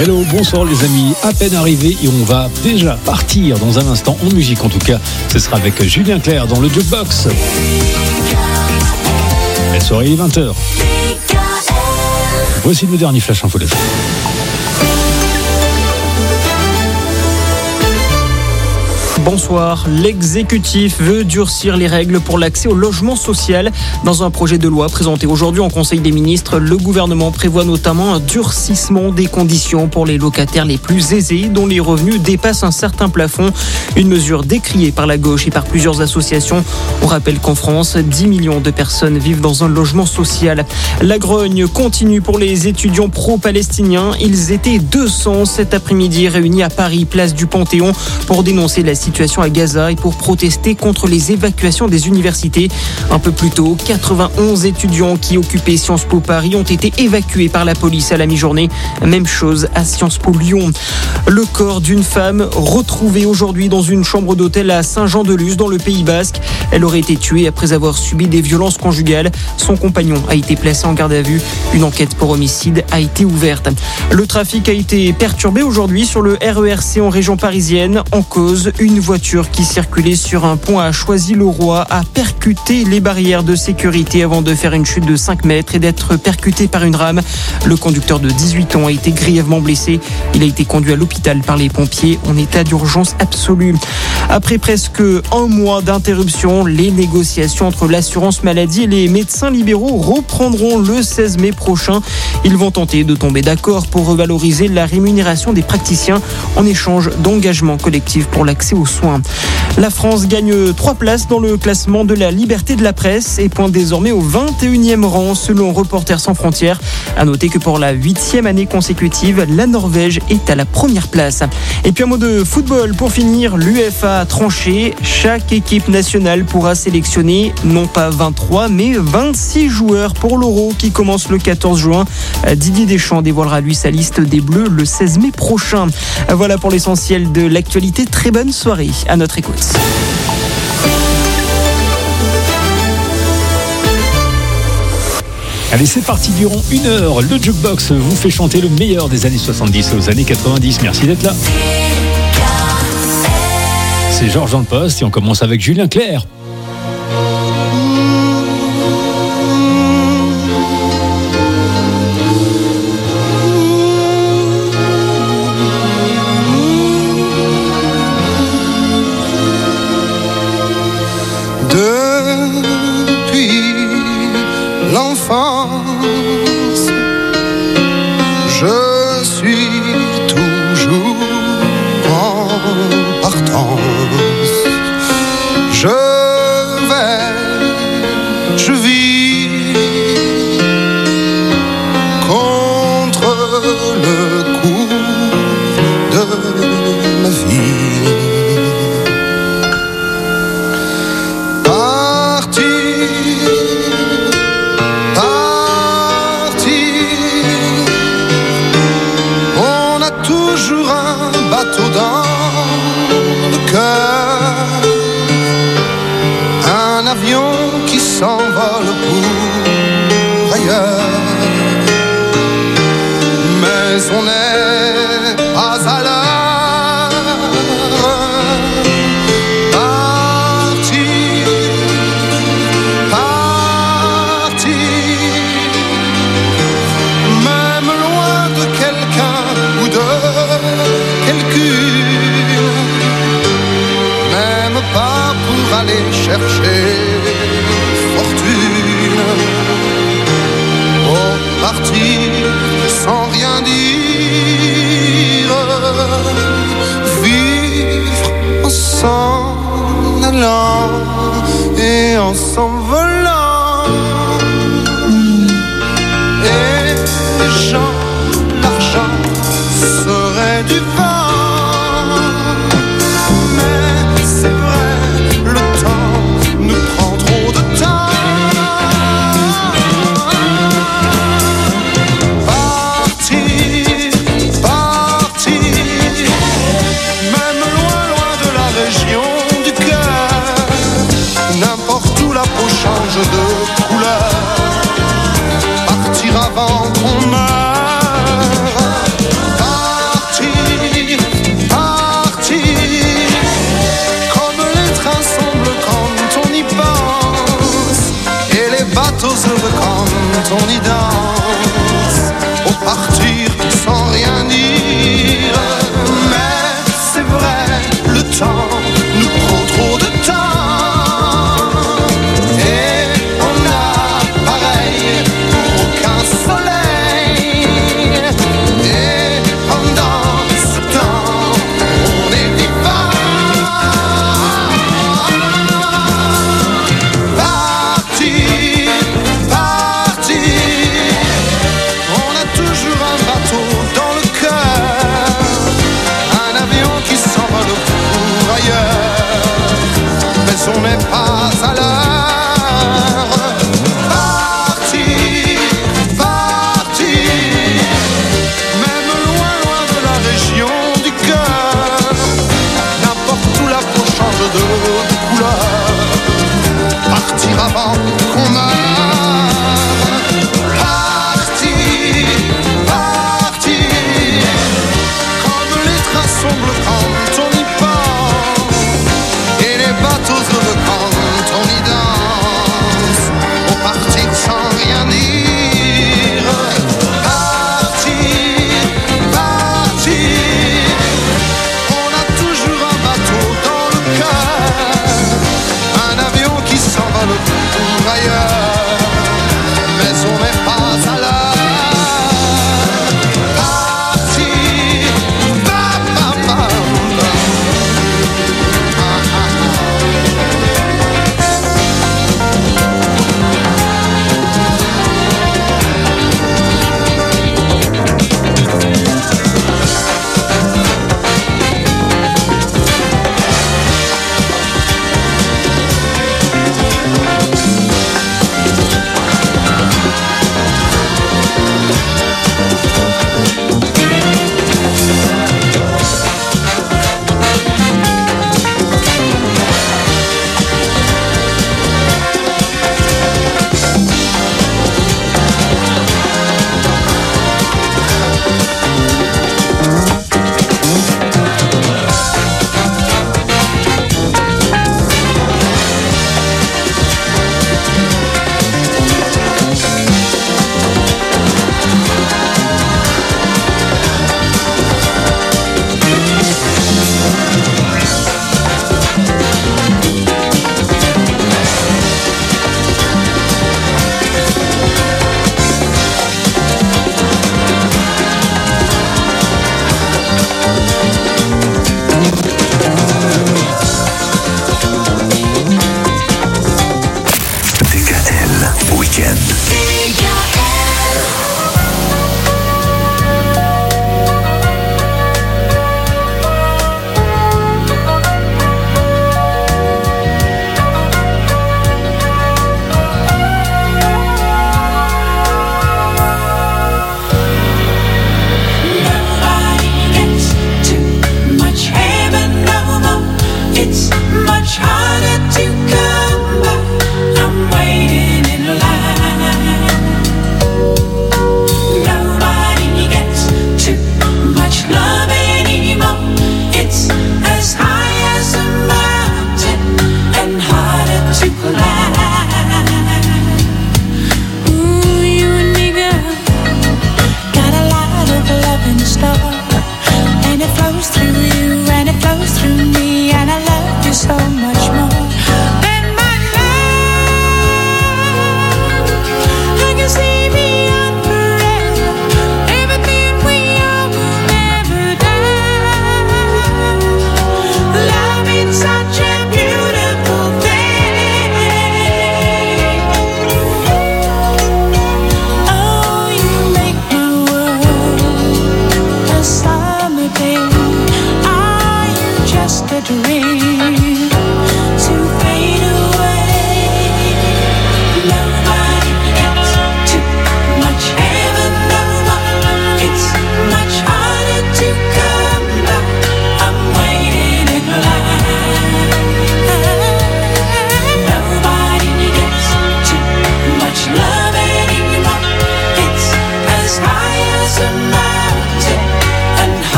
Hello, bonsoir les amis, à peine arrivé et on va déjà partir dans un instant en musique en tout cas. Ce sera avec Julien Clerc dans le Jukebox. Elle sera 20h. Voici le dernier Flash Info de la journée. Bonsoir. L'exécutif veut durcir les règles pour l'accès au logement social. Dans un projet de loi présenté aujourd'hui en Conseil des ministres, le gouvernement prévoit notamment un durcissement des conditions pour les locataires les plus aisés dont les revenus dépassent un certain plafond. Une mesure décriée par la gauche et par plusieurs associations. On rappelle qu'en France, 10 millions de personnes vivent dans un logement social. La grogne continue pour les étudiants pro-palestiniens. Ils étaient 200 cet après-midi réunis à Paris, place du Panthéon, pour dénoncer la situation à Gaza et pour protester contre les évacuations des universités. Un peu plus tôt, 91 étudiants qui occupaient Sciences Po Paris ont été évacués par la police à la mi-journée. Même chose à Sciences Po Lyon. Le corps d'une femme retrouvé aujourd'hui dans une chambre d'hôtel à Saint-Jean-de-Luz dans le Pays Basque. Elle aurait été tuée après avoir subi des violences conjugales. Son compagnon a été placé en garde à vue. Une enquête pour homicide a été ouverte. Le trafic a été perturbé aujourd'hui sur le RERC en région parisienne. En cause, une voiture qui circulait sur un pont à Choisy-le-Roi a percuté les barrières de sécurité avant de faire une chute de 5 mètres et d'être percuté par une rame. Le conducteur de 18 ans a été grièvement blessé. Il a été conduit à l'hôpital par les pompiers en état d'urgence absolue. Après presque un mois d'interruption, les négociations entre l'assurance maladie et les médecins libéraux reprendront le 16 mai prochain. Ils vont tenter de tomber d'accord pour revaloriser la rémunération des praticiens en échange d'engagements collectifs pour l'accès aux soins. La France gagne 3 places dans le classement de la liberté de la presse et pointe désormais au 21e rang selon Reporters sans frontières. À noter que pour la 8e année consécutive, la Norvège est à la première place. Et puis un mot de football pour finir, l'UEFA a tranché. Chaque équipe nationale pourra sélectionner non pas 23 mais 26 joueurs pour l'Euro qui commence le 14 juin. Didier Deschamps dévoilera lui sa liste des Bleus le 16 mai prochain. Voilà pour l'essentiel de l'actualité. Très bonne soirée à notre écoute. Allez, c'est parti, durant 1 heure, le Jukebox vous fait chanter le meilleur des années 70 aux années 90. Merci d'être là. C'est Georges dans le poste et on commence avec Julien Clerc. Je suis toujours en partance. Je vis contre le cours de la vie. Un avion qui s'envole pour ailleurs, mais on n'est pas à l'heure. Partir, même loin de quelqu'un ou de quelqu'une, même pas pour aller chercher fortune. Oh, partir sans rien dire, vivre en s'en allant et en s'envolant. Et les gens, l'argent serait du vent. N'importe où la poche on y danse, au partir sans rien dire. Mais c'est vrai, le temps nous prend trop de temps, et on a pareil pour aucun soleil. Et pendant ce temps, on est vivant. On a toujours un bateau dans le cœur, un avion qui s'envole pour ailleurs, mais on n'est pas à l'heure. Parti, même loin, loin de la région du cœur, n'importe où la peau change de couleur, partir avant qu'on meure. Sombre quand on y pense, et les bateaux heureux quand on y danse, au partir sans rien dire. Parti, on a toujours un bateau dans le cœur, un avion qui s'envole pour ailleurs, mais on n'est pas à l'heure.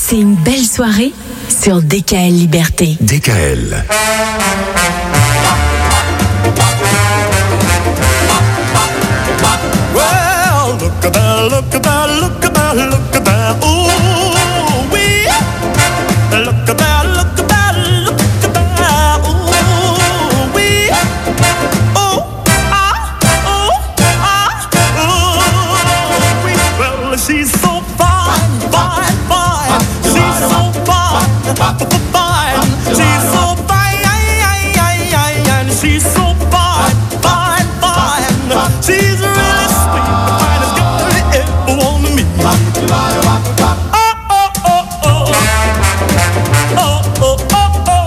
C'est une belle soirée sur DKL Liberté. DKL. Well, look at that, look at that, look at that, look at that. Ooh, wee. Look at that, look at that, look at that. Ooh, wee. Oh, ooh, wee. Well, she's so fine, fine, fine. She's so fine, fine. She's so fine, and she's so fine, fine, fine. She's really sweet, the finest girl you ever want to meet. Oh, oh, oh, oh. Oh, oh, oh, oh.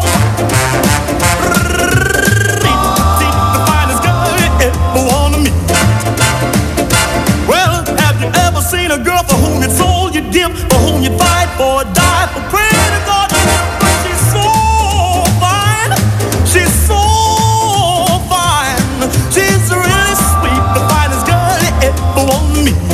The finest girl you ever want to meet. Well, have you ever seen a girl for whom you sold your dip, for whom you fight for a die, for pray to God? But she's so fine. She's so fine. She's really sweet, the finest girl you ever want to meet.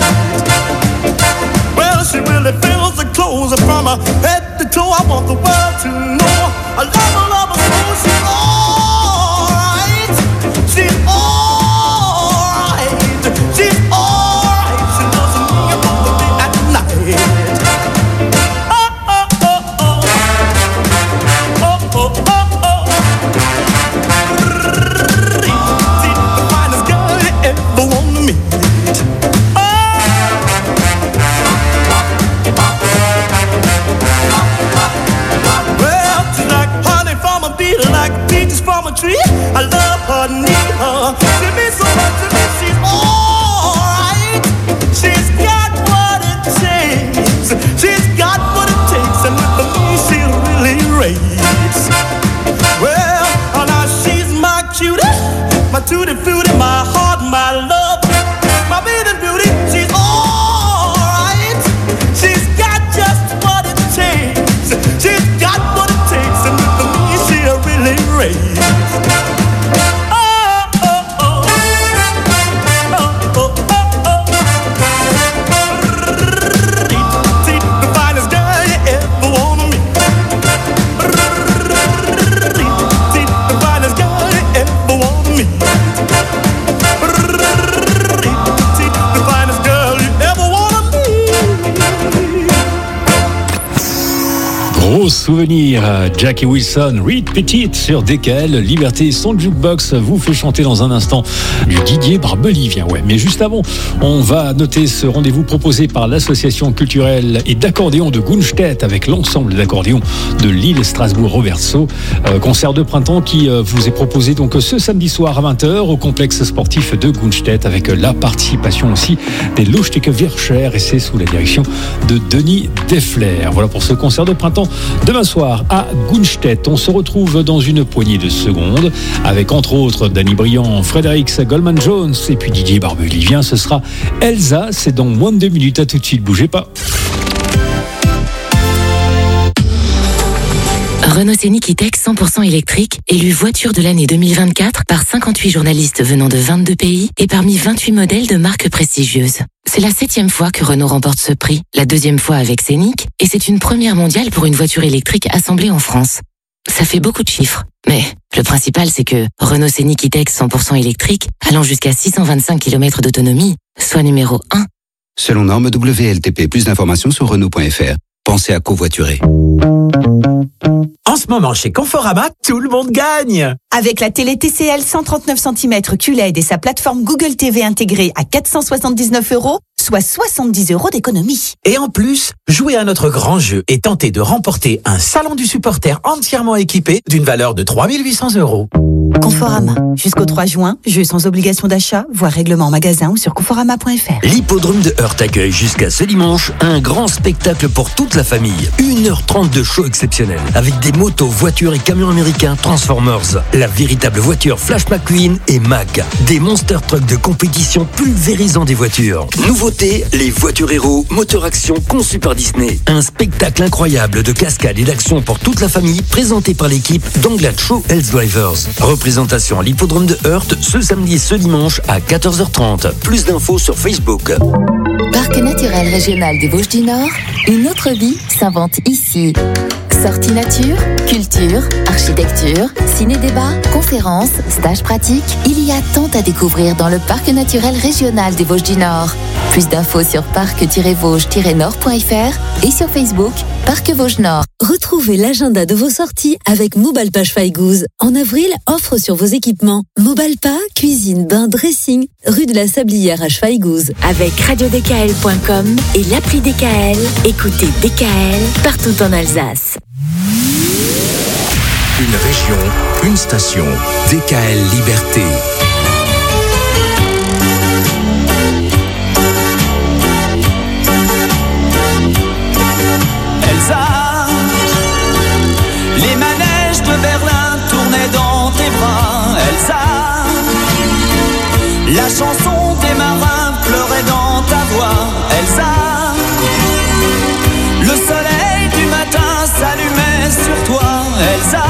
Well, she really fills the clothes from her head to toe. I want the world to know I love her so. She's alright. She's alright. She's alright. She loves me both the day and night. Oh, oh, oh, oh. Oh, oh, oh, oh. The finest girl you ever want to meet. Well, she's like honey from a bee, like peaches from a tree. I love her, need her. She means so much to me. She's alright. She's got what it takes. She's got what it takes, and with me she'll really raise. Well, now she's my cutie, my tutti frutti, my heart, my love, my baby beauty. She's alright. She's got just what it takes. She's got what it takes, and with me she'll really raise. Oh, oh, oh. Oh, oh, oh, oh. See, the finest girl you ever wanna meet. See, the finest girl you ever wanna meet. See, the finest girl you ever wanna meet. Gros souvenir, Jackie Wilson, Reed Petite sur DKL Liberté. Son jukebox vous fait chanter dans un instant du Didier Barbelivien. Ouais, mais juste avant, on va noter ce rendez-vous proposé par l'association culturelle et d'accordéon de Gunstedt avec l'ensemble d'accordéon de Lille Strasbourg Roverso. Concert de printemps qui vous est proposé donc ce samedi soir à 20h au complexe sportif de Gunstedt avec la participation aussi des Lustige Vircher et c'est sous la direction de Denis Defler. Voilà pour ce concert de printemps demain soir à Gunstedt. On se retrouve dans une poignée de secondes avec entre autres Danny Briand, Frédéric Goldman Jones et puis Didier Barbelivien. Ce sera Elsa, c'est dans moins de 2 minutes. À tout de suite, bougez pas. Renault Scénic E-Tech 100% électrique, élu voiture de l'année 2024 par 58 journalistes venant de 22 pays et parmi 28 modèles de marques prestigieuses. C'est la 7e fois que Renault remporte ce prix, la 2e fois avec Scénic, et c'est une première mondiale pour une voiture électrique assemblée en France. Ça fait beaucoup de chiffres, mais le principal c'est que Renault Scénic E-Tech 100% électrique, allant jusqu'à 625 km d'autonomie, soit numéro 1. Selon norme WLTP, plus d'informations sur Renault.fr. Pensez à covoiturer. En ce moment, chez Conforama, tout le monde gagne. Avec la télé TCL 139 cm QLED et sa plateforme Google TV intégrée à 479 €, soit 70 € d'économie. Et en plus, jouez à notre grand jeu et tentez de remporter un salon du supporter entièrement équipé d'une valeur de 3 800 €. Conforama. Jusqu'au 3 juin, jeu sans obligation d'achat, voire règlement en magasin ou sur conforama.fr. L'hippodrome de Heurt accueille jusqu'à ce dimanche un grand spectacle pour toute la famille. 1h30 de show exceptionnel avec des motos, voitures et camions américains Transformers, la véritable voiture Flash McQueen et Mac, des monster trucks de compétition pulvérisant des voitures. Nouveauté, les voitures héros, moteur action conçus par Disney. Un spectacle incroyable de cascades et d'action pour toute la famille présenté par l'équipe d'Anglat Show Health Drivers. Représentation à l'hippodrome de Heurt ce samedi et ce dimanche à 14h30. Plus d'infos sur Facebook. Parc naturel régional des Vosges du Nord, Une autre vie s'invente ici. Sortie nature, culture, architecture, ciné-débat, conférences, stages pratiques. Il y a tant à découvrir dans le parc naturel régional des Vosges du Nord. Plus d'infos sur parc-vosges-nord.fr et sur Facebook, Parc Vosges Nord. Retrouvez l'agenda de vos sorties avec Mobalpa Schweighouse. En avril, offre sur vos équipements. Mobalpa, cuisine, bain, dressing, rue de la Sablière à Schweighouse. Avec radiodkl.com et l'appli DKL, écoutez DKL partout en Alsace. Une région, une station. DKL Liberté. Elsa, les manèges de Berlin tournaient dans tes bras. Elsa, la chanson des marins pleurait dans ta voix. Elsa, le soleil du matin s'allumait sur toi. Elsa,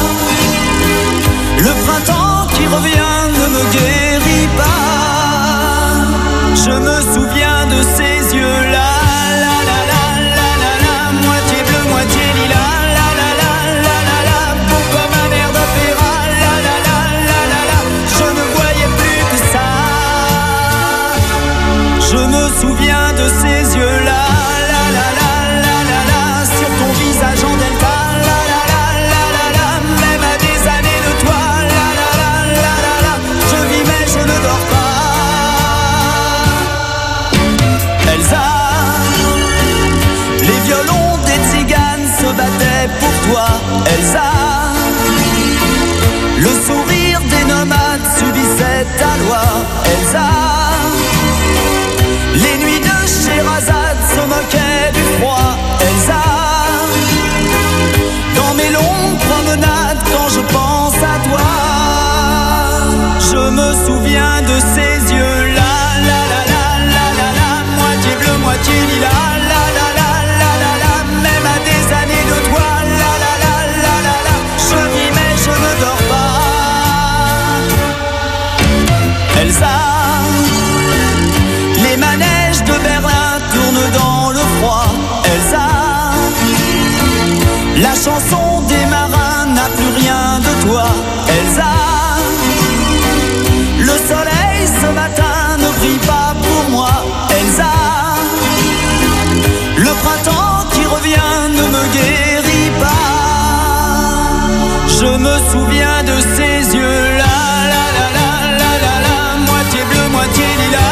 le printemps qui revient ne me guérit pas. Je me souviens de ces yeux-là. Je me souviens de ces yeux-là, la la la la la la, sur ton visage en delta, la la la la la la, même à des années de toi, la la la la la la, je vis mais je ne dors pas. Elsa, les violons des tziganes se battaient pour toi. Elsa, le sourire des nomades subissait ta loi. Elsa, les nuits de Sherazade se moquaient du froid. Elsa, dans mes longues promenades quand je pense à toi, je me souviens de ces yeux-là, la la la la la la, moitié bleu, moitié lilas, la la la la la la, même à des années de toi, la la la la la la, je vis mais je ne dors pas. Elsa, les manèges de Berlin tournent dans le froid. Elsa, la chanson des marins n'a plus rien de toi. Elsa, le soleil ce matin ne brille pas pour moi. Elsa, le printemps qui revient ne me guérit pas. Je me souviens de ces yeux-là, la la la la la la, moitié bleu, moitié lilas.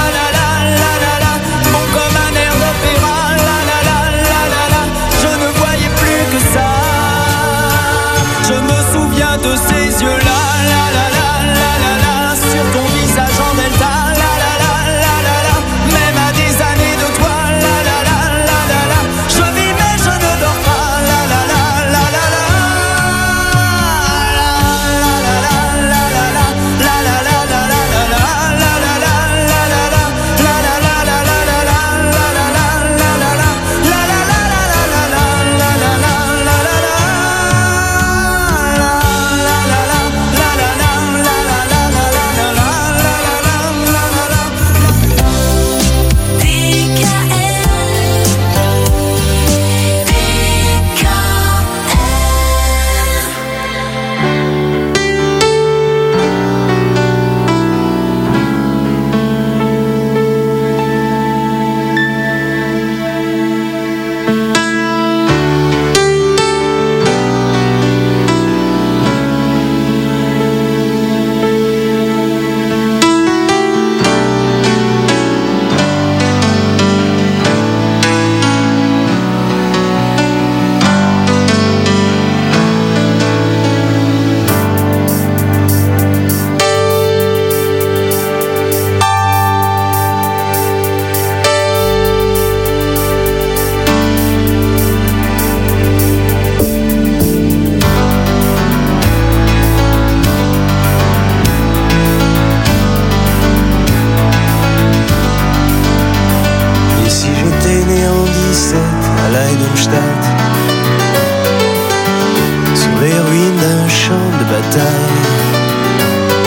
De ces yeux-là, la la la la la la, sur ton visage en delta, la la la la la la, même à des années de toi, la la la la la la, je vis mais je ne dors pas, la la la la la la, la la la la la la, la la la la la la, la la la la la la, la la la la la la, la la la la la la, la la la la la la, la la la la la la.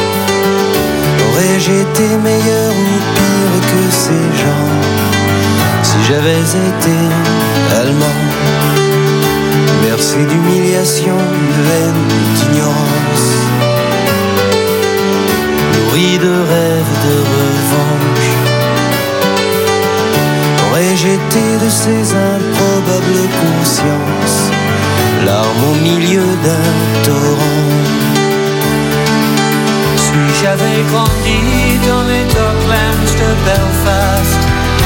Aurais-je été meilleur ou pire que ces gens? Si j'avais été allemand, bercé d'humiliation, de haine et d'ignorance, nourri de rêves de revanche, aurais-je été de ces improbables consciences, larmes au milieu d'un torrent. Si j'avais grandi dans les Docklands de Belfast,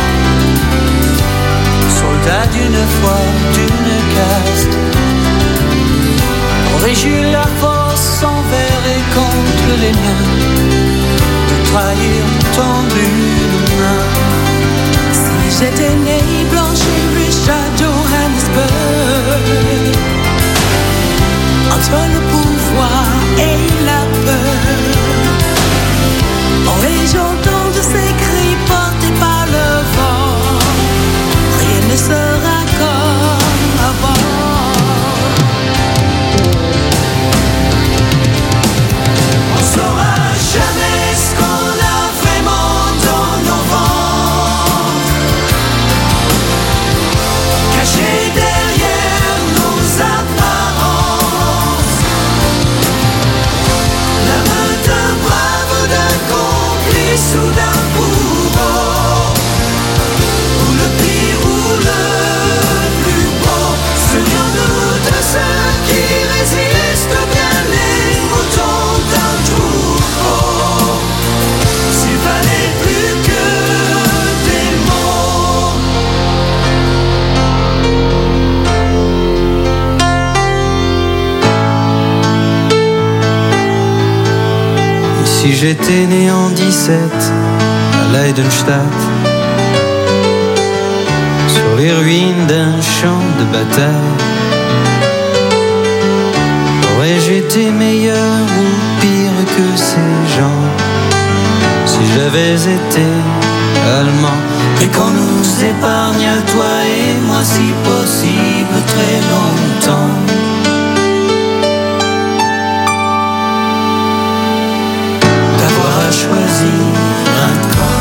soldat d'une foi, d'une caste, aurais-je eu la force envers et contre les miens de trahir tendu une main. Si j'étais né blanche et riche à Johannesburg, entre le pouvoir et la peur, aurais-je entendu ces cris portés par le vent, rien ne sera comme avant. On saura jamais ce qu'on a vraiment dans nos ventres, caché derrière nos apparences. La main d'un brave ou d'un complice ou d'un bourreau, ou le pire ou le plus beau. Souviens-nous de ceux qui résistent bien les moutons d'un troupeau. S'il fallait plus que des mots. Et si j'étais né en 17 à Leidenstadt, sur les ruines d'un champ de bataille, aurais-je été meilleur ou pire que ces gens si j'avais été allemand? Et qu'on nous épargne à toi et moi si possible très longtemps. D'avoir à choisir un camp.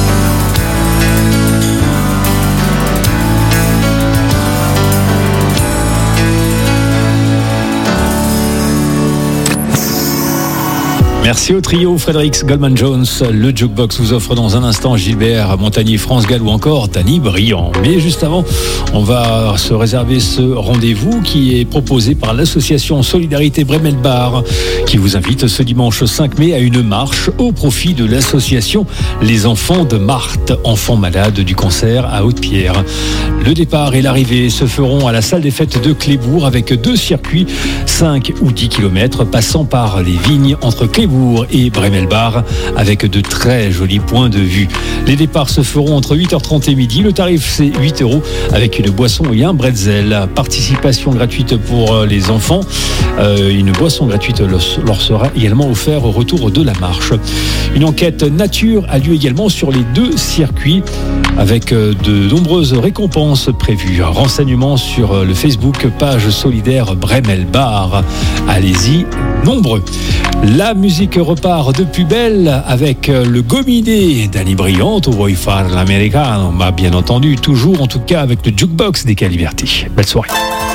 Merci au trio Fredericks, Goldman Jones. Le Jukebox vous offre dans un instant Gilbert Montagnier, France Gall ou encore Danny Briand. Mais juste avant, on va se réserver ce rendez-vous qui est proposé par l'association Solidarité Bremelbar, qui vous invite ce dimanche 5 mai à une marche au profit de l'association Les Enfants de Marthe, enfants malades du cancer à Haute-Pierre. Le départ et l'arrivée se feront à la salle des fêtes de Clébourg avec 2 circuits, 5 ou 10 km, passant par les vignes entre Clébourg et Bremelbar, avec de très jolis points de vue. Les départs se feront entre 8h30 et midi. Le tarif, c'est 8 € avec une boisson et un bretzel. Participation gratuite pour les enfants. Une boisson gratuite leur sera également offerte au retour de la marche. Une enquête nature a lieu également sur les 2 circuits avec de nombreuses récompenses prévues. Renseignements sur le Facebook page solidaire Bremelbar. Allez-y, nombreux. La musique repart de plus belle avec le gominé Danny Briand, Tu vuoi fare l'americano, bah, bien entendu, toujours en tout cas avec le Jukebox des Liberty. Belle soirée.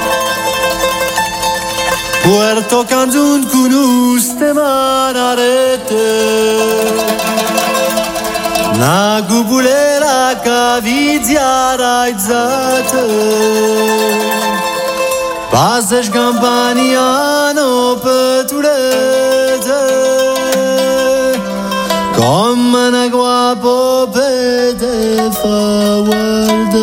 Puerto Cancun con uste manarete, na gubulera cavizia raizzate, passage campaniano petulete, come una guapo pede forward.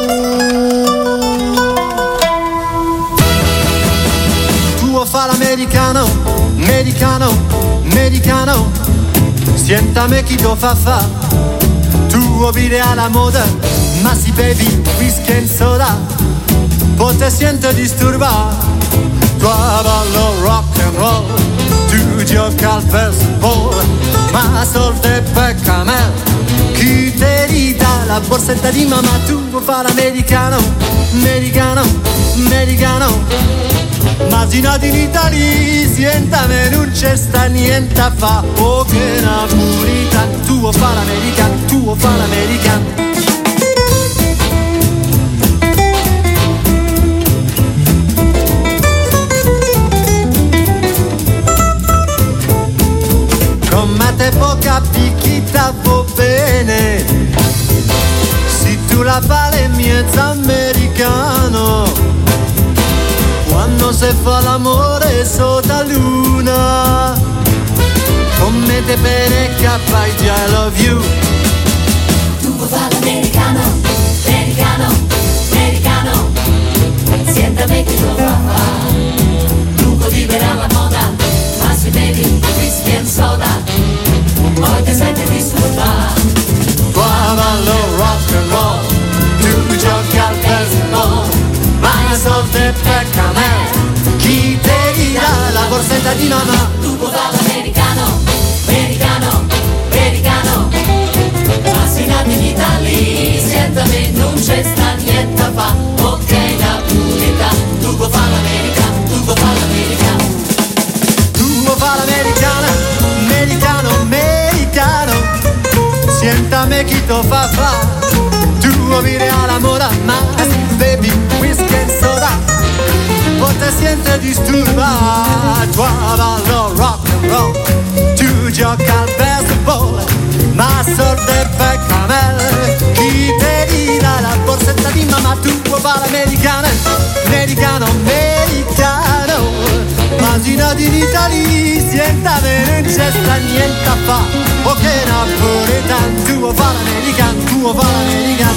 Fa l'americano, americano, americano, siéntame chi lo fa fa, tu obbedi alla moda, ma si bevi whisky e soda, poi te siento disturba, tu ballo rock and roll, tu gioca al baseball, ma solte pecca me, chi te ridà la borsetta di mamma, tu fa l'americano, americano, americano. Immaginati in Italia, sientame, non c'è sta niente a fa. Oh che napolitano, tu fa l'americano, tu fa l'americano. se fa l'amore sotto la luna. Come te perecchia fai I love you. Tu puoi fare l'americano, americano, americano. Siéntame che lo fa. Tu puoi vivere alla moda, ma se bevi whisky and soda, poi ti senti disturbare. Qua ballo rock and roll, tu giochi al baseball, ma la sorte pecca me. Chi te dirà la borsetta di mamma? Tu puoi fare l'americano, americano, americano. Ma se nati in Italia, siéntame, non c'è sta niente a fa. Ok, napolità, tu puoi fare l'americano, tu puoi fare l'americano. Tu puoi fare l'americana, americano, americano. Siéntame chi to fa fa. Tu vuoi vivere alla moda, ma baby, whisky and soda, poi te siente disturba. Tu ballo rock and roll, tu giochi al baseball, ma sorte pecca me. Chi te dirà la borsetta di mamma? Tu vuoi fare l'americana, americano, americano. Ma si nati in Italia, siéntame, non c'è sta niente a fa. Ok, napoletano, tu vuoi fare l'americano, tu vuoi fare l'americano.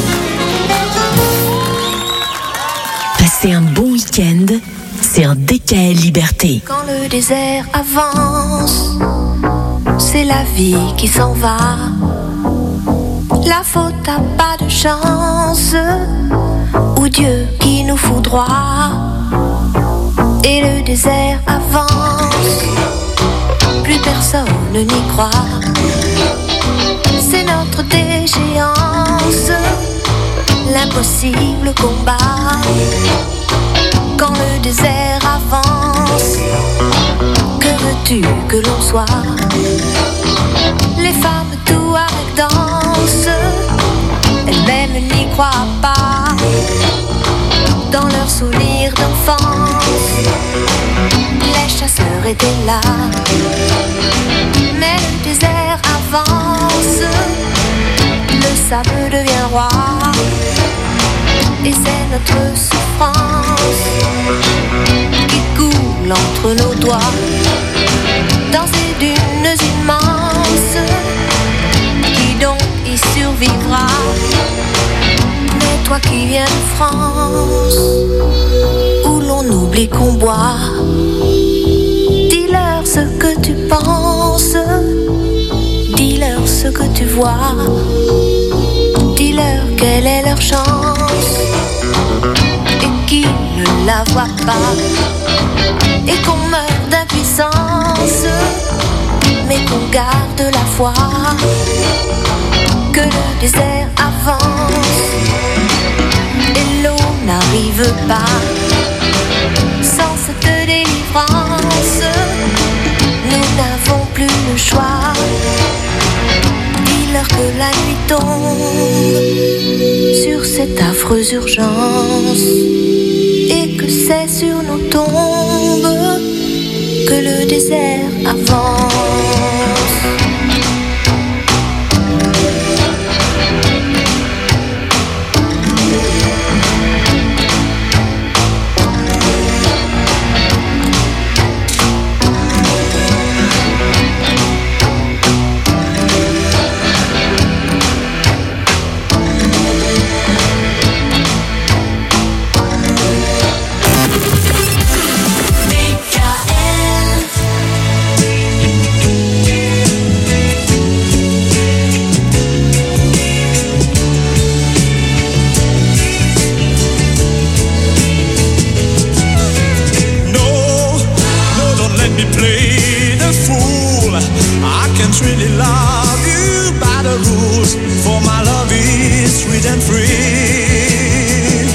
Passez un bon week-end sur DKL Liberté. Quand le désert avance, c'est la vie qui s'en va. La faute a pas de chance, ou Dieu qui nous foudroie. Et le désert avance, plus personne n'y croit. C'est notre déchéance, l'impossible combat. Quand le désert avance, que veux-tu que l'on soit? Les femmes tout avec danse, elles-mêmes n'y croient pas. Dans leurs souvenirs d'enfance, les chasseurs étaient là. Mais le désert avance, le sable devient roi. Et c'est notre souffrance qui coule entre nos doigts. Dans ces dunes immenses, qui donc y survivra? Mais toi qui viens de France, où l'on oublie qu'on boit, dis-leur ce que tu penses, dis-leur ce que tu vois, dis-leur quelle est leur chance, et qu'ils ne la voient pas, et qu'on meurt d'impuissance, mais qu'on garde la foi, que le désert avance, et l'eau n'arrive pas. Sans cette délivrance, nous n'avons plus le choix. Dis-leur que la nuit tombe sur cette affreuse urgence, et que c'est sur nos tombes que le désert avance. Really love you by the rules, for my love is sweet and free.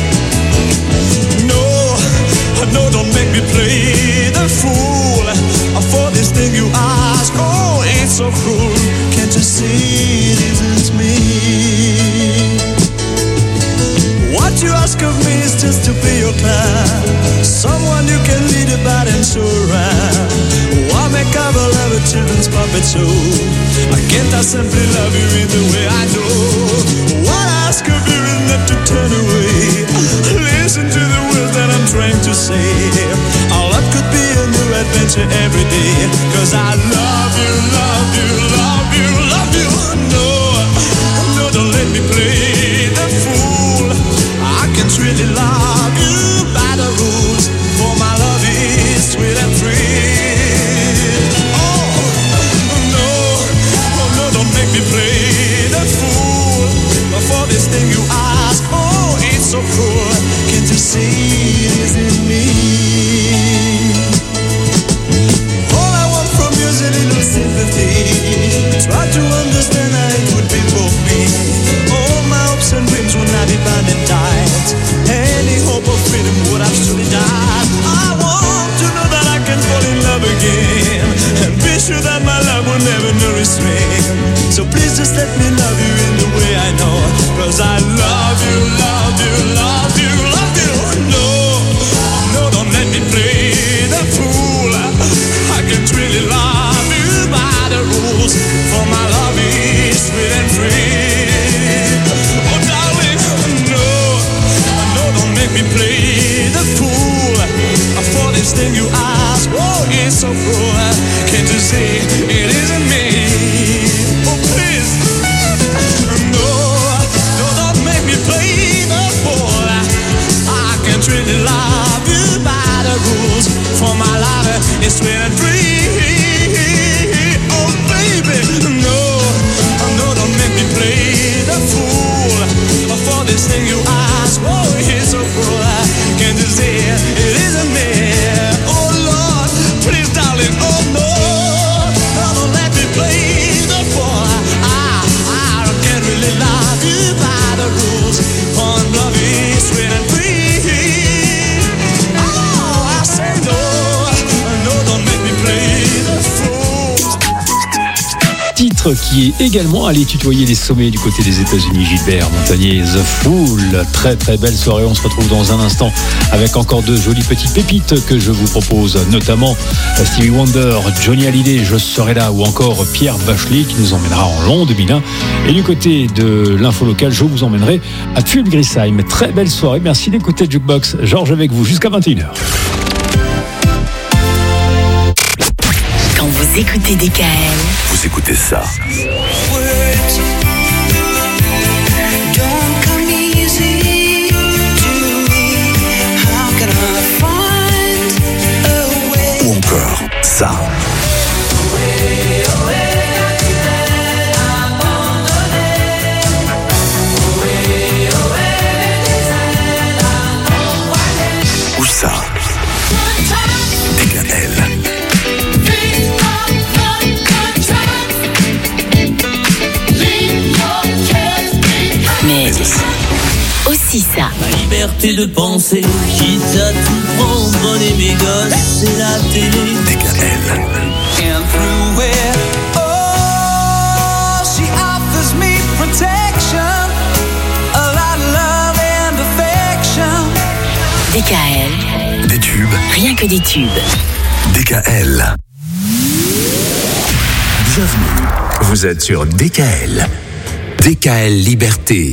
No, don't make me play the fool for this thing you ask. Oh, it's so cruel. Can't you see it isn't me? What you ask of me is just to be your client, someone you can lead about and show around. Why make up a love a children's puppet show? I can't I simply love you in the way I do? What I ask of you is not to turn away. Listen to the words that I'm trying to say. better every day. 'Cause I love you, love you, love you, love you. No, don't let me play the fool. I can't really love you by the rules. For my love is sweet and free. Oh, no, don't make me play the fool. For this thing you ask, oh, it's so cruel. Can't you see it is in me? All I want from you is a little sympathy. Try to understand how it would be for me. All my hopes and dreams will not be bound and tight. Any hope of freedom would have surely died. I want to know that I can fall in love again, and be sure that my love will never nourish me. So please just let me love you in the way I know. 'Cause I love you, love you, love you, love you. No, don't let me play the fool. I can't really love you by the rules. For my love is sweet and free. Oh darling, no, don't make me play the fool. For this thing you ask, oh it's so cruel. Can't you see it isn't me? Oh please, no, don't make me play the fool. I can't really love you by the rules. For my love is sweet and free. Oh baby, no, don't make me play the fool. For this thing you ask, oh it's so cruel. Can't you see it isn't me? Oh Lord, please darling, oh no, don't let me play the fool. I can't really love you by the rules. For love is sweet and free. Oh, I say no, don't make me play the fool. Titre qui est également allé tutoyer les sommets du côté des États-Unis. Gilbert Montagnier, The Fool. Très très belle soirée. On se retrouve dans un instant avec encore deux jolies petites pépites que je vous propose, notamment Stevie Wonder, Johnny Hallyday, Je serai là, ou encore Pierre Bachelet qui nous emmènera en l'an 2001. Et du côté de l'info locale, je vous emmènerai à Fulgrisheim. Très belle soirée. Merci d'écouter Jukebox. Georges avec vous jusqu'à 21h. Quand vous écoutez DKL, Vous écoutez ça. Ou encore ça. Ou ça. DKL. mais aussi ça. Ma liberté de penser, quitte à tout prendre, mes gosses et la télé. DKL. And through it, oh, she offers me protection, a lot of love and affection. DKL. Des tubes. Rien que des tubes. DKL. Bienvenue. Vous êtes sur DKL. DKL Liberté.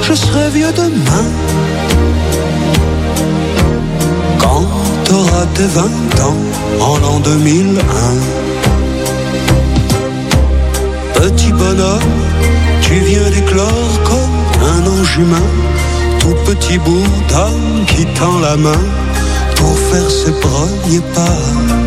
je serai vieux demain. Quand t'auras tes 20 ans, en l'an 2001. Petit bonhomme, tu viens d'éclore comme un ange humain. Tout petit bout d'âme qui tend la main pour faire ses premiers pas.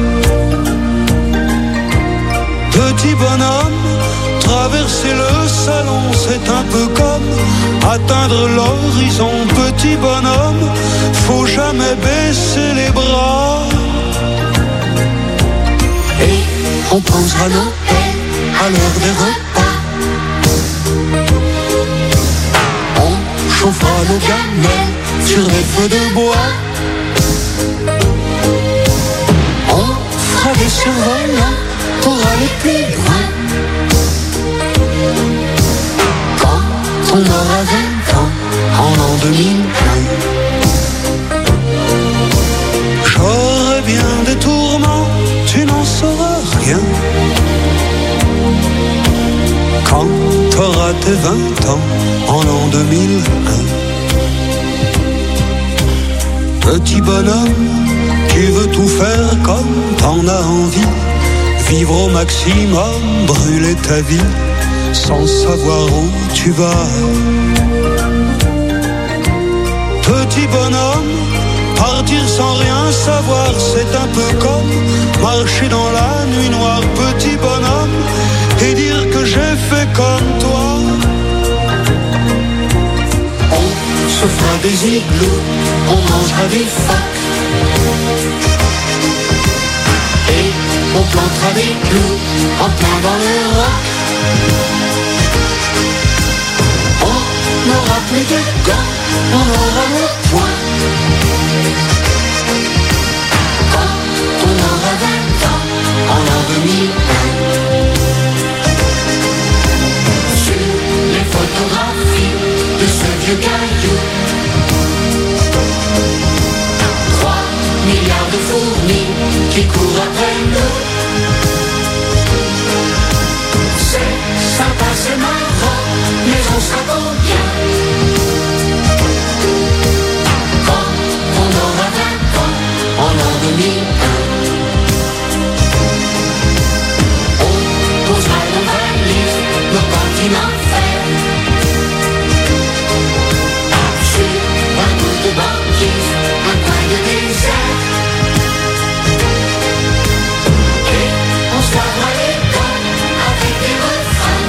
Petit bonhomme, traverser le salon, c'est un peu comme atteindre l'horizon. Petit bonhomme, faut jamais baisser les bras. Et on posera nos haies à l'heure des repas. On chauffera nos gamelles sur des feux de bois. On fera des survolants pour aller plus loin. Quand on aura 20 ans, en l'an 2001. J'aurai bien des tourments, tu n'en sauras rien. Quand t'auras tes 20 ans, en l'an 2001. Petit bonhomme, tu veux tout faire comme t'en as envie. Vivre au maximum, brûler ta vie, sans savoir où tu vas. Petit bonhomme, partir sans rien savoir, c'est un peu comme marcher dans la nuit noire. Petit bonhomme, et dire que j'ai fait comme toi. On se fera des igloos, on mangera des phoques. Et on plantera des clous en plein dans le roc. On n'aura plus de gants, on aura le poing. Quand on aura 20 ans, en l'an 2001. Sur les photographies de ce vieux caillou, 3 milliards de fourmis qui courent après nous. C'est sympa, c'est marrant, mais on sera combien quand on aura 20 ans, en l'an 2001. On posera nos valises, nos continents fer, sur un bout de banquise, un coin de désert. On se lavera les dents avec des refrains.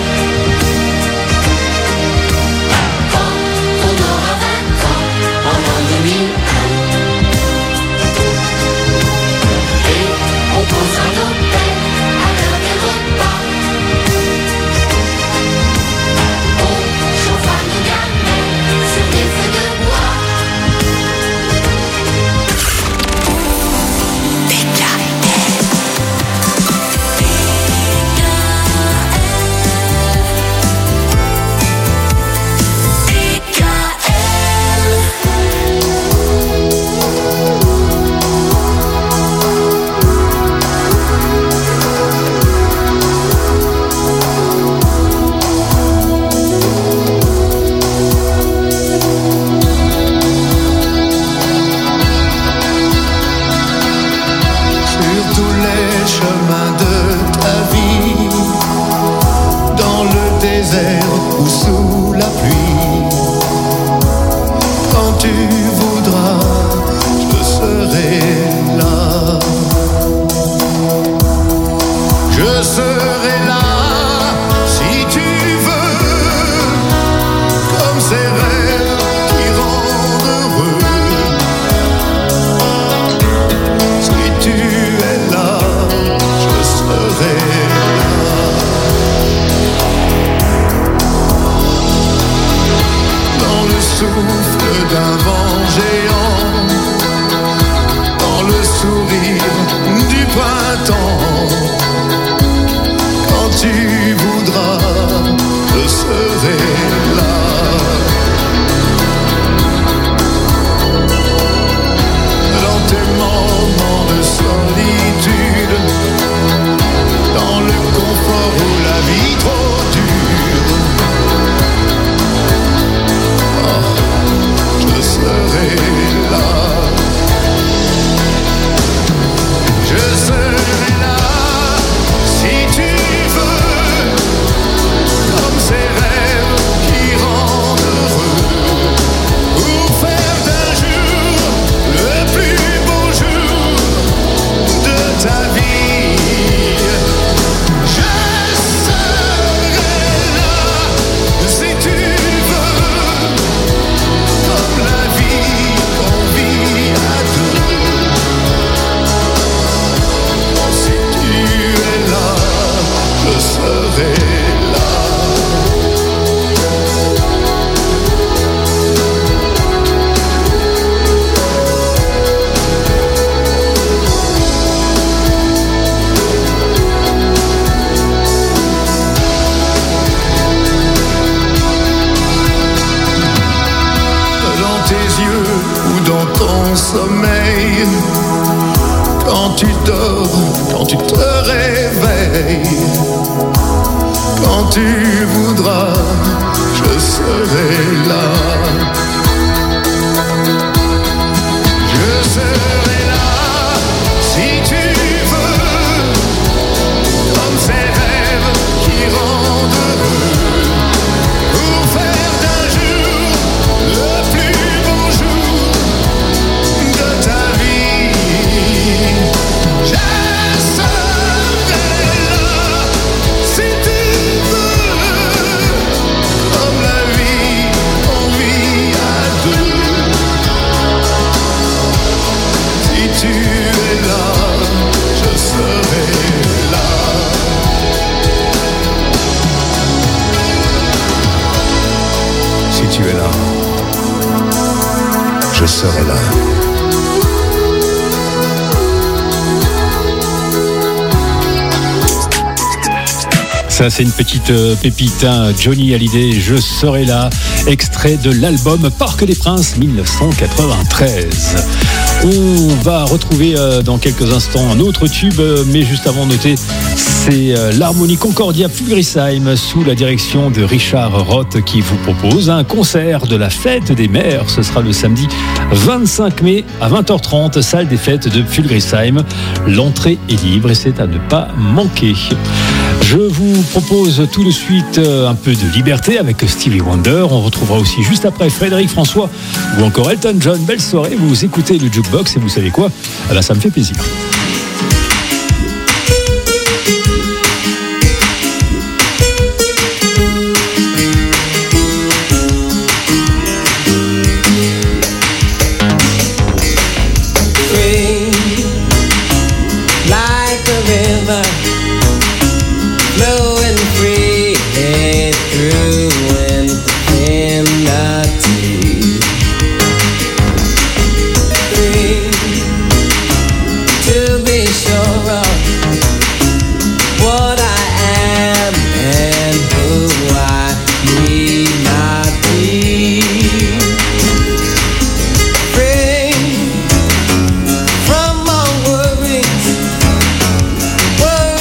Quand on aura 20 ans, en l'an 2001. Et on posera nos peines à l'heure des repas. On chauffera nos gamelles sur des feux de bois. Ou sous la pluie, quand tu voudras, je serai là. Je serai là si tu veux, comme ces rêves qui rendent heureux. Si tu es là, je serai Quand tu dors, quand tu te réveilles, quand tu voudras, je serai là. Je serai là si tu veux, comme ces rêves qui rendent heureux, pour faire d'un jour le plus beau jour de ta vie. Je serai là si tu veux, comme la vie on vit à deux. Si tu es là, je serai là. Si tu es là, je serai là. Ça, c'est une petite pépite, hein. Johnny Hallyday, Je serai là, extrait de l'album Parc des Princes 1993. On va retrouver dans quelques instants un autre tube, mais juste avant, notez, c'est l'Harmonie Concordia Fulgrisheim sous la direction de Richard Roth qui vous propose un concert de la Fête des Mères. Ce sera le samedi 25 mai à 20h30, salle des fêtes de Fulgrisheim. L'entrée est libre et c'est à ne pas manquer. Je vous propose tout de suite un peu de liberté avec Stevie Wonder. On retrouvera aussi juste après Frédéric François ou encore Elton John. Belle soirée, vous écoutez le Jukebox et vous savez quoi ? Eh ben, ça me fait plaisir. From my worries,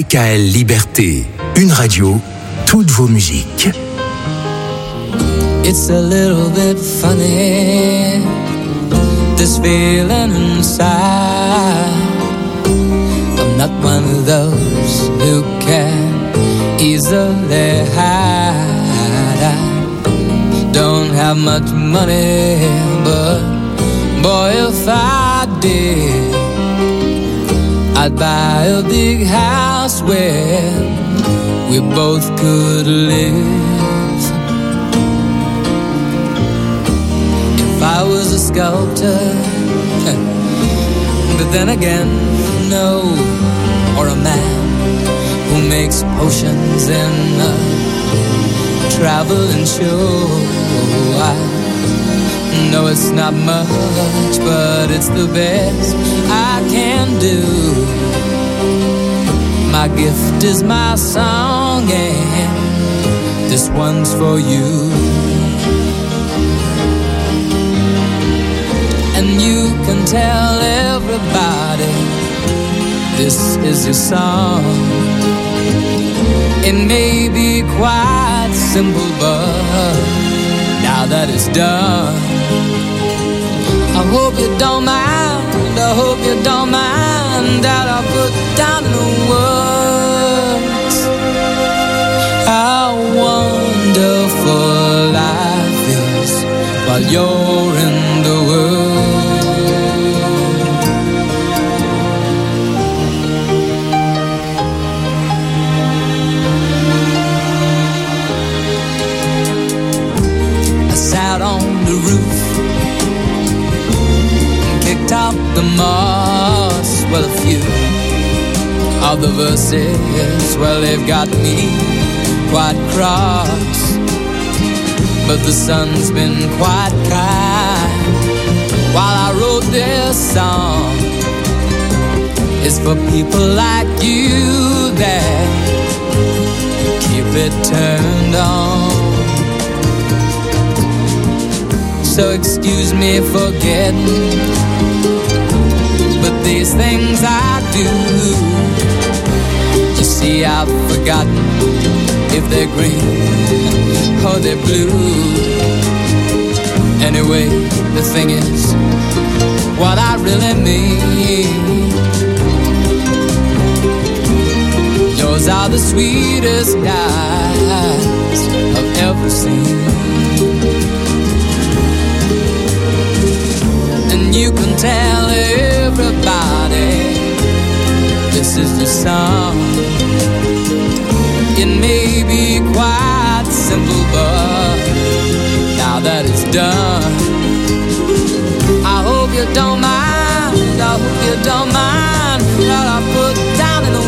DKL Liberté, une radio, toutes vos musiques. It's a little bit funny, this feeling inside. I'm not one of those who can easily hide. I don't have much money, but boy, if I did, I'd buy a big house where we both could live. If I was a sculptor, but then again, no, or a man who makes potions in a traveling show. I know it's not much, but it's the best I can do. My gift is my song, and this one's for you. And you can tell everybody this is your song. It may be quite simple, but now that it's done, I hope you don't mind, I hope you don't mind that I put down in the words how wonderful life is while you're in the world. I sat on the roof, kicked out the moss. Well, a few of the verses, well, they've got me quite cross, but the sun's been quite kind while I wrote this song. It's for people like you that keep it turned on. So excuse me for getting, but these things I do, you see, I've forgotten if they're green or they're blue. Anyway, the thing is, what I really mean, yours are the sweetest eyes I've ever seen. And you can tell everybody this is your song. It may be quite simple, but now that it's done, I hope you don't mind, I hope you don't mind that I put down in the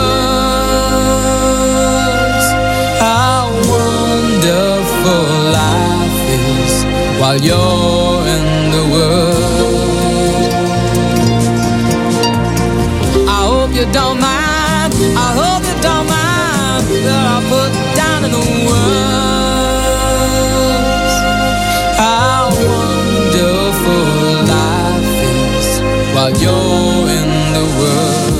words how wonderful life is while you're in the world. I hope you don't mind, I hope you don't mind that I put down in the words how wonderful life is while you're in the world.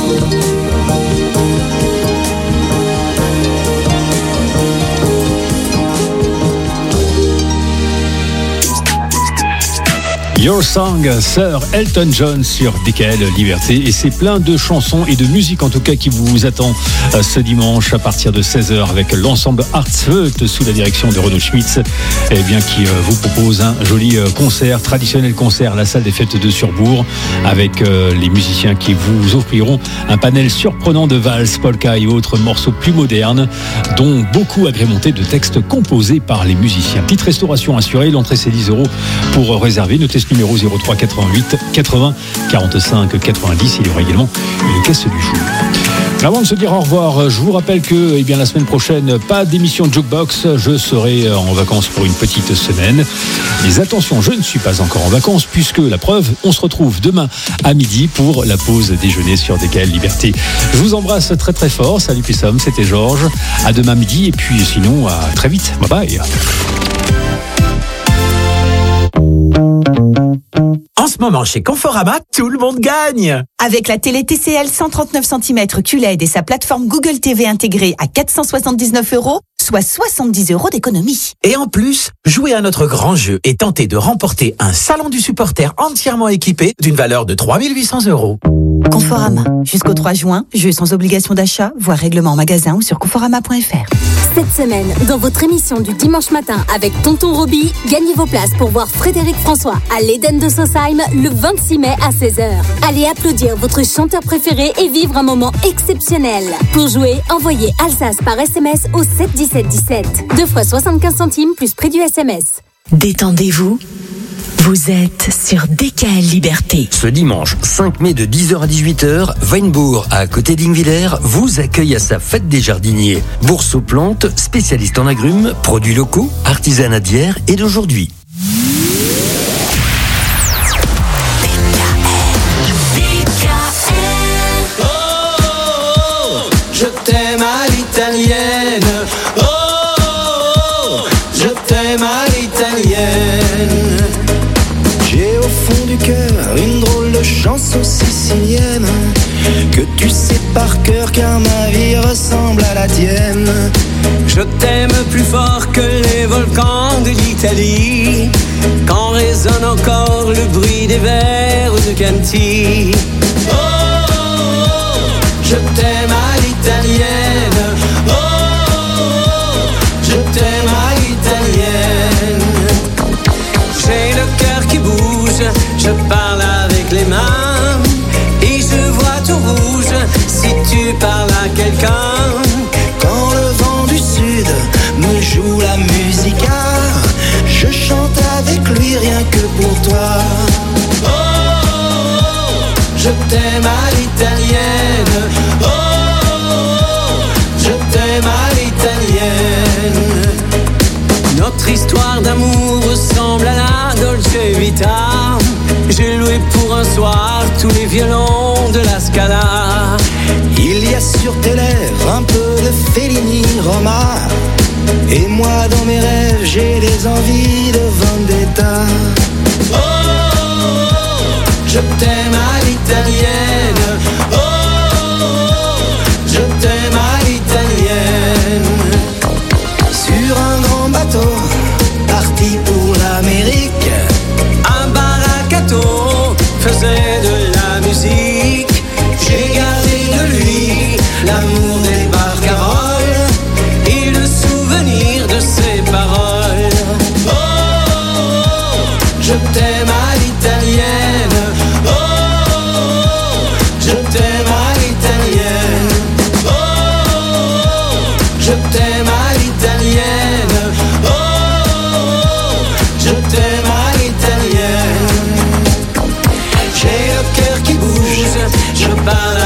Your Song, Sir Elton John sur DKL Liberté, et c'est plein de chansons et de musique en tout cas qui vous attend ce dimanche à partir de 16h avec l'ensemble Hartsfeut sous la direction de Renaud Schmitz, et bien qui vous propose un joli concert, traditionnel concert à la salle des fêtes de Surbourg, avec les musiciens qui vous offriront un panel surprenant de valses, polka et autres morceaux plus modernes, dont beaucoup agrémentés de textes composés par les musiciens. Petite restauration assurée, l'entrée c'est 10 € pour réserver. Notez ce numéro 03 88 80 45 90. Il y aura également une caisse du jour. Avant de se dire au revoir, je vous rappelle que la semaine prochaine, pas d'émission Jukebox. Je serai en vacances pour une petite semaine. Mais attention, je ne suis pas encore en vacances, puisque la preuve, on se retrouve demain à midi pour la pause déjeuner sur DKL Liberté. Je vous embrasse très très fort. Salut Pissom, c'était Georges. À demain midi, et puis sinon, à très vite. Bye bye. En ce moment, chez Conforama, tout le monde gagne. Avec la télé TCL 139 cm QLED et sa plateforme Google TV intégrée à 479 €, soit 70 € d'économie. Et en plus, jouez à notre grand jeu et tentez de remporter un salon du supporter entièrement équipé d'une valeur de 3 800 €. Conforama. Jusqu'au 3 juin, jeu sans obligation d'achat, voire règlement en magasin ou sur conforama.fr. Cette semaine, dans votre émission du dimanche matin avec Tonton Roby, gagnez vos places pour voir Frédéric François à l'Éden de Sausheim le 26 mai à 16h. Allez applaudir votre chanteur préféré et vivre un moment exceptionnel. Pour jouer, envoyez Alsace par SMS au 7 17 17. 2 fois 75 centimes plus prix du SMS. Détendez-vous. Vous êtes sur DKL Liberté. Ce dimanche 5 mai de 10h à 18h, Weinbourg, à côté d'Ingviller, vous accueille à sa fête des jardiniers. Bourse aux plantes, spécialiste en agrumes, produits locaux, artisanat d'hier et d'aujourd'hui. Je t'aime à l'italienne. Oh, je t'aime à l'italienne. J'ai au fond du cœur une drôle de chanson sicilienne que tu sais par cœur car ma vie ressemble à la tienne. Je t'aime plus fort que les volcans de l'Italie, quand résonne encore le bruit des vers de Canty. Oh, je t'aime à l'italienne. Oh, je t'aime à l'italienne. J'ai le cœur qui bouge, je parle avec les mains et je vois tout rouge si tu parles à quelqu'un. Quand le vent du sud me joue la musica, je chante avec lui rien que pour toi. Oh, je t'aime à l'italienne. Oh, je t'aime à l'italienne. Notre histoire d'amour ressemble à la Dolce Vita. J'ai loué pour un soir tous les violons de la Scala. Il y a sur tes lèvres un peu de Fellini Roma, et moi dans mes rêves j'ai des envies de vendetta. Oh, je t'aime à l'italienne. Oh, je t'aime à l'italienne. Sur un grand bateau, parti pour l'Amérique, un baracato faisait de la musique. J'ai gardé de lui l'amour des barcaroles et le souvenir de ses paroles. Oh, je t'aime à l'italienne. Oh, je t'aime à l'italienne. Oh, je t'aime à l'italienne. Oh, je t'aime à l'italienne. J'ai le cœur qui bouge, je parle